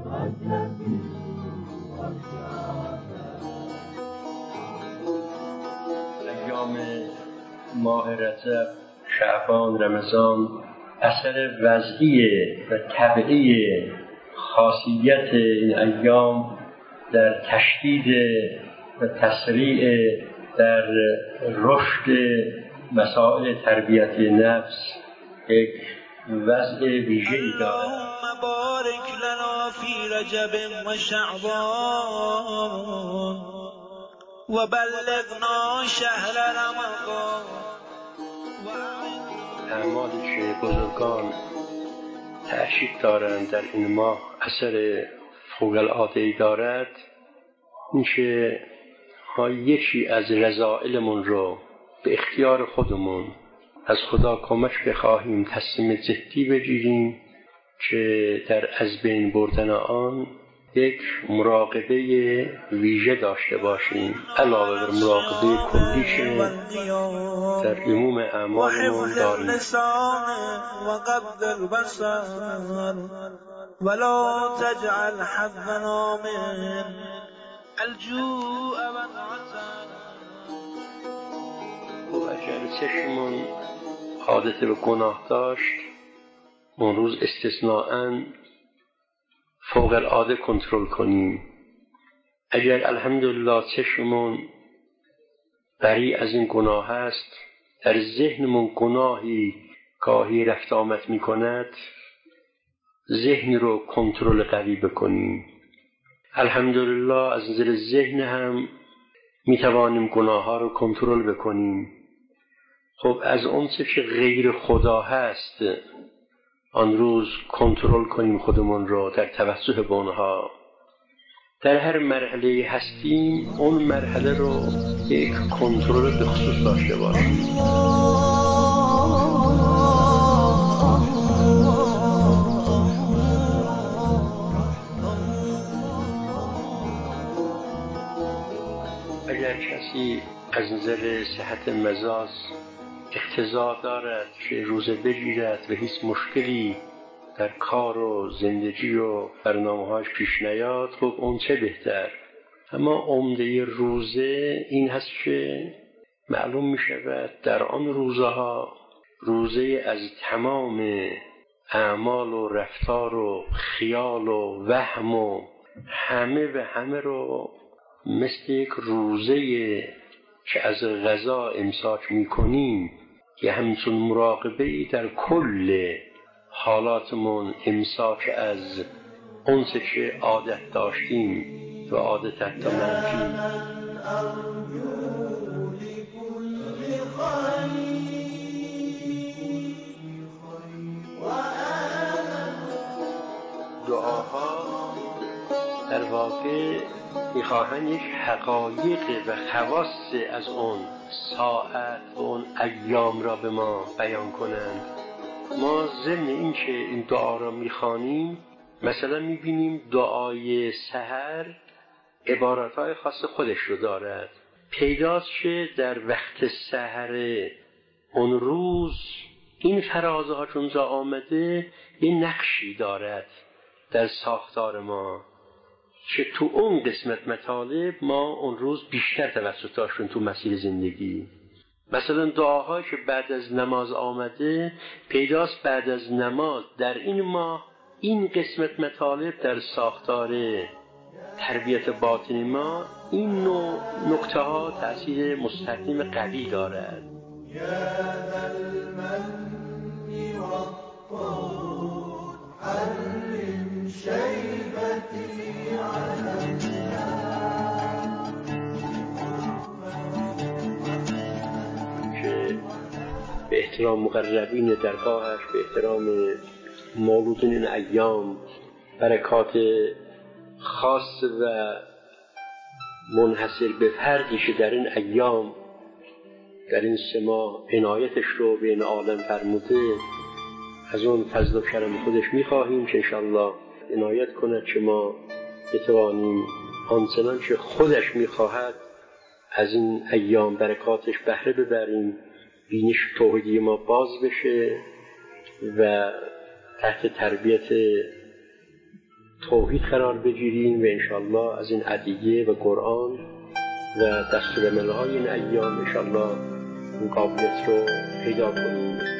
ایام ماه رجب، شعبان، رمضان اثر وضعی و طبعی خاصیت این ایام در تشدید و تسریع در رشد مسائل تربیتی نفس یک وضع ویژه‌ای دارد. بارک لنا فی رجب و شعبان و بلغنا شهر رمضان. اعمالی که بزرگان تأکید دارند در این ماه اثر فوق‌العاده‌ای دارد، این که یکی از رذائلمون رو به اختیار خودمون از خدا کمک بخواهیم، تصمیم جدی بگیریم که در از بین بردن آن یک مراقبه ویژه داشته باشیم، علاوه بر مراقبه کلی که در عموم اعمالمون داریم. ولا تجعل حظنا من الجوع والعطش. و اگر چشمون عادت به گناه داشت، اون روز استثناءً فوق العاده کنترل کنیم. اگر الحمدلله چشمون بری از این گناه هست، در ذهنمون گناهی گاهی رفت آمد می کند، ذهن رو کنترل قوی بکنیم. الحمدلله از نظر ذهن هم می توانیم گناه ها رو کنترل بکنیم. خب از اون چه که غیر خدا هست آن روز کنترل کنیم خودمون رو در توجه به اونها. در هر مرحله هستیم اون مرحله رو یک کنترل به خصوص داشته باشیم. اگر کسی از نظر صحت مزاج اقتضا دارد که روزه بگیرد و هیچ مشکلی در کار و زندگی و برنامه‌هاش پیش نیاد، خب اون چه بهتر. اما عمده روزه این هست که معلوم می شود در آن روزها روزه از تمام اعمال و رفتار و خیال و وهم و همه رو مثل یک روزه که از غذا امساک می کنیم که همچون مراقبه‌ای در کل حالاتمون امساک از اون چه که عادت داشتیم و عادت حتی منفی. دعاها در واقع میخواهند یک حقایق و خواص از اون ساعت و اون ایام را به ما بیان کنند. ما ضمن این که این دعا را میخوانیم، مثلا میبینیم دعای سحر عبارتهای خاص خودش رو دارد. پیداست که در وقت سحر اون روز این فرازه ها چون جا آمده یه نقشی دارد در ساختار ما که تو اون قسمت مطالب ما اون روز بیشتر توسط داشتیم تو مسیر زندگی. مثلا دعاهایی که بعد از نماز آمده، پیداست بعد از نماز در این ماه این قسمت مطالب در ساختار تربیت باطنی ما این نوع نکته ها تأثیر مستقیم قوی دارد. که به احترام مقربین درگاهش، به احترام مولودین این ایام، برکات خاص و منحصر به فردی که در این ایام در این 3 ماه عنایتش رو به این عالم فرموده، از اون فضل و کرم خودش می‌خواهیم که انشاءالله عنایت کند که ما بتوانیم آنچنان که خودش می‌خواهد از این ایام برکاتش بهره ببریم، بینش توحیدی ما باز بشه و تحت تربیت توحید قرار بگیریم و انشاءالله از این ادعیه و قرآن و دستورالعمل‌های این ایام انشاءالله این قابلیت رو پیدا کنیم.